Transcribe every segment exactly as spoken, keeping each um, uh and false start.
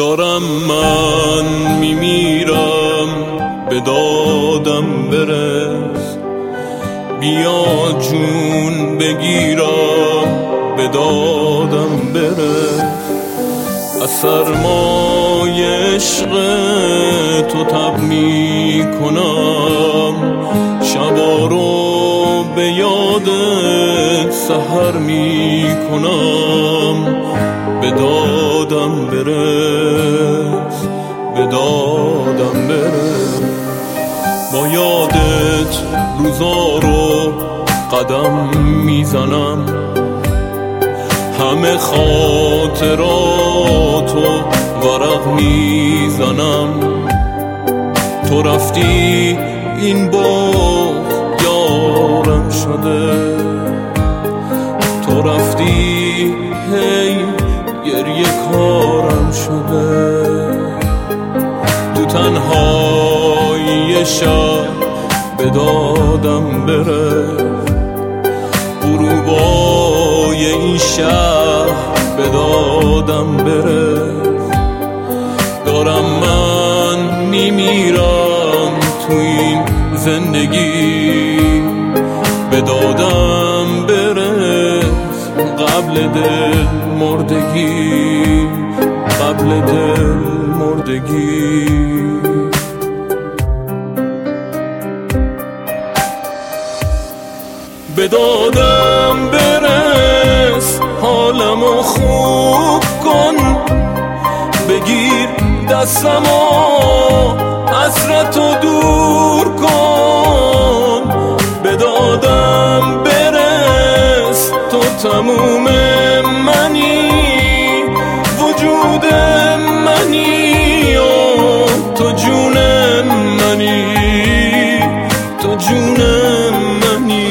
دارم من میمیرم، به دادم برس. بیا جون بگیرم، به دادم برس. از سرمای عشق تو تب می کنم، شبا رو به یادت سحر می کنم. به دادم برس، به دادم برس. با یادت روزا رو قدم میزنم، همه خاطراتو ورق میزنم. تو رفتی این باغ یارم شده، تو رفتی هی گریه کارم شده. تو تنهای شب به دادم برس، غروبای این شهر به دادم برس. دارم من میمیرم تو این زندگی، به دادم برس قبل دل مردگی، قبل دل مردگی. به دادم برس، حالمو خوب کن. بگیر دستمو، حسرتو دور کن. به دادم برس، تو تموم منی، وجود منی و تو جون منی، تو جون منی.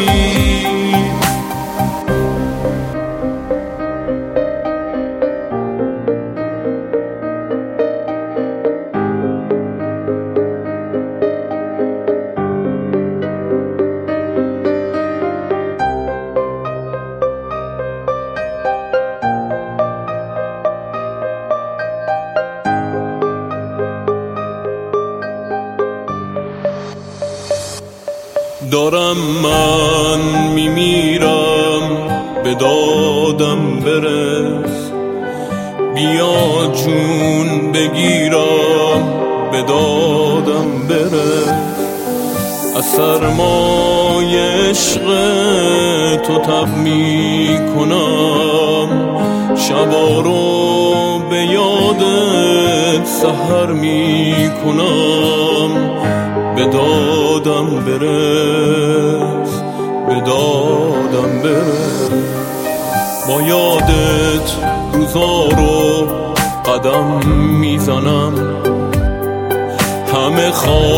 دارم من میمیرم، به دادم برس. بیا جون بگیرم، به دادم برس. از سرمای عشق تو تب می کنم، شبا رو به یادت سحر می کنم. به دادم برس، به دادم برس. با یادت روزا رو قدم میزنم، همه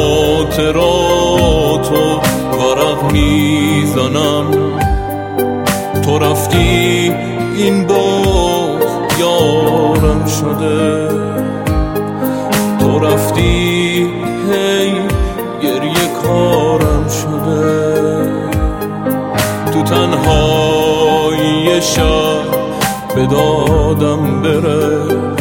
خاطراتو ورق میزنم. تو رفتی این باغ یارم شده، تو رفتی هی گریه کارم شده. تو تنهای شب به دادم برس،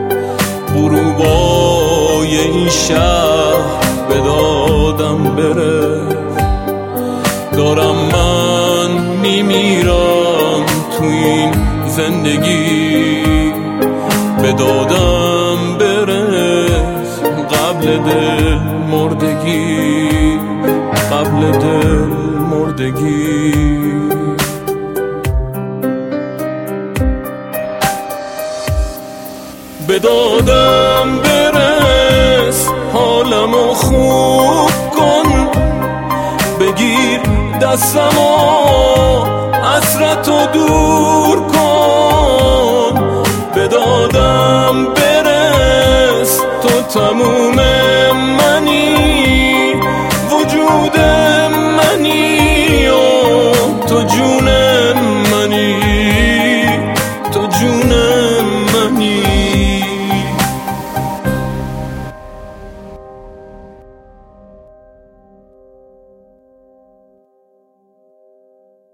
غروبای این شهر به دادم برس. دارم من میمیرم تو این زندگی، به دادم برس قبل دل مردگی، قبل دل مردگی. به دادم برس، حالمو خوب کن. بگیر دستمو، حسرتو دور کن. به دادم برس، تو تموم منی، وجود منی و تو جون